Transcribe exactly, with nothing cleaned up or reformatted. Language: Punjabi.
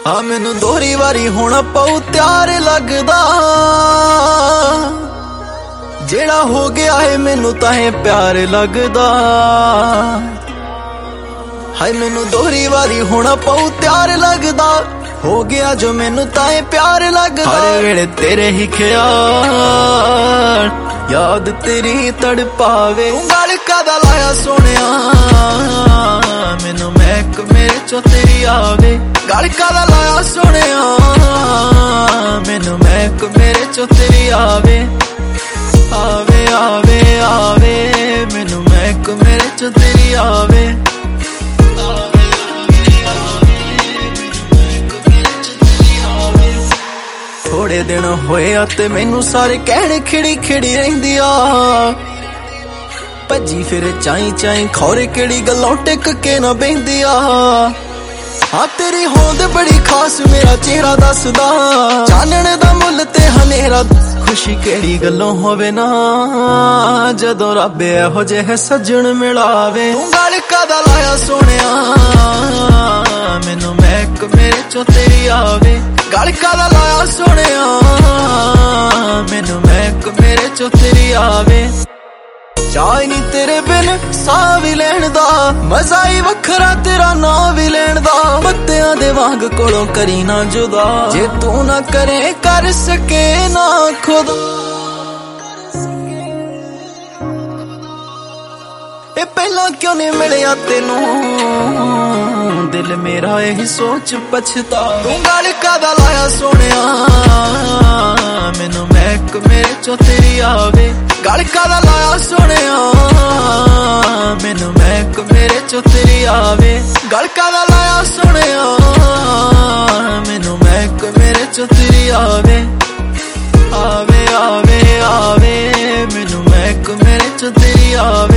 ਆ ਮੈਨੂੰ ਦੋਹਰੀ ਵਾਰੀ ਹੁਣ ਪਊ ਤਿਆਰ ਲੱਗਦਾ, ਜਿਹੜਾ ਹੋ ਗਿਆ ਏ ਮੈਨੂੰ ਤਾਂ ਇਹ ਪਿਆਰ ਲੱਗਦਾ। ਹਾਏ ਮੈਨੂੰ ਦੋਹਰੀ ਵਾਰੀ ਹੁਣ ਪਊ ਤਿਆਰ ਲੱਗਦਾ, ਹੋ ਗਿਆ ਜੋ ਮੈਨੂੰ ਤਾਂ ਇਹ ਪਿਆਰ ਲੱਗਦਾ। ਹਰ ਵੇਲੇ ਤੇਰੇ ਹੀ ਖਿਆਲ ਯਾਦ ਤੇਰੀ ਤੜਪਾਵੇ, ਤੂੰ ਗਲ ਕਾਦਾ ਲਾਇਆ ਸੋਹਣਿਆ ਮੈਨੂੰ ਮਹਿਕ ਮੇਰੇ ਚੋਂ ਤੇਰੀ ਆਵੇ। ਗਲ ਕਾਦਾ ਲਾਇਆ ਸੋਹਣਿਆ ਮੈਨੂੰ ਮਹਿਕ ਮੇਰੇ ਚੋਂ ਤੇਰੀ ਆਵੇ। ਆਵੇ ਆਵੇ ਆਵੇ ਮੈਨੂੰ ਮਹਿਕ ਮੇਰੇ ਚੋਂ ਤੇਰੀ ਆਵੇ। ਥੋੜੇ ਦਿਨ ਹੋਏ ਆ ਤੇ ਮੈਨੂੰ ਸਾਰੇ ਕਹਿਣ ਖਿੜੀ ਖਿੜੀ ਰਹਿੰਦੀ ਆ, ਭੱਜੀ ਫਿਰ ਚਾਈ ਚਾਈ ਖੌਰੇ ਕਿਹੜੀ ਗੱਲੋਂ ਟਿਕ ਕੇ ਨਾ ਬਹਿੰਦੀ ਆ। ਹਾਂ ਤੇਰੀ ਹੋਂਦ ਬੜੀ ਖਾਸ ਮੇਰਾ ਚਿਹਰਾ ਦੱਸਦਾ, ਚਾਨਣ ਦਾ ਮੁੱਲ ਤੇ ਹਨੇਰਾ ਖੁਸ਼ੀ ਕਿਹੜੀ ਗੱਲੋਂ ਹੋਵੇ ਨਾ, ਜਦੋਂ ਰੱਬ ਇਹੋ ਜਿਹੇ ਸੱਜਣ ਮਿਲਾਵੇ। ਤੂੰ ਗਲ ਕਾਦਾ ਲਾਇਆ ਸੋਹਣਿਆ ਮੈਨੂੰ ਮਹਿਕ ਮੇਰੇ ਚੋਂ ਤੇਰੀ ਆਵੇ। ਗਲ ਕਾਦਾ ਲਾਇਆ ਸੋਹਣਿਆ ਮੈਨੂੰ ਮਹਿਕ ਮੇਰੇ ਚੋਂ ਤੇਰੀ ਆਵੇ। ਚਾਹ ਨੀ ਤੇਰੇ ਬਿਨ ਸਾਹ ਵੀ ਲੈਣ ਦਾ, ਮਜ਼ਾ ਹੀ ਵੱਖਰਾ ਤੇਰਾ ਨਾਂ ਵੀ ਲੈਣ ਦਾ। ਪੱਤਿਆਂ ਦੇ ਵਾਂਗ ਕੋਲੋਂ ਕਰੀ ਨਾ ਜੁਦਾ, ਜੇ ਤੂੰ ਨਾ ਕਰੇ ਕਰ ਸਕੇ ਨਾ ਖੁਦਾ। ਇਹ ਪਹਿਲਾਂ ਕਿਉਂ ਨਹੀਂ ਮਿਲਿਆ ਤੈਨੂੰ, ਦਿਲ ਮੇਰਾ ਇਹੀ ਸੋਚ ਪਛਤਾ। ਤੂੰ ਗਲ ਕਾਦਾ ਲਾਇਆ ਸੋਹਣਿਆ ਮੈਨੂੰ ਮਹਿਕ ਮੇਰੇ ਚੋਂ ਤੇਰੀ ਆਵੇ। ਗਲ ਕਾਦਾ ਲਾਇਆ ਸੋਹਣਿਆ ਮੈਨੂੰ ਮਹਿਕ ਮੇਰੇ ਚੋਂ ਤੇਰੀ ਆਵੇ। ਗਲ ਕਾਦਾ ਲਾਇਆ ਸੋਹਣਿਆ ਮੈਨੂੰ ਮਹਿਕ ਮੇਰੇ ਚੋਂ ਤੇਰੀ ਆਵੇ। ਆਵੇ ਆਵੇ ਆਵੇ ਮੈਨੂੰ ਮਹਿਕ ਮੇਰੇ ਚੋਂ ਤੇਰੀ ਆਵੇ।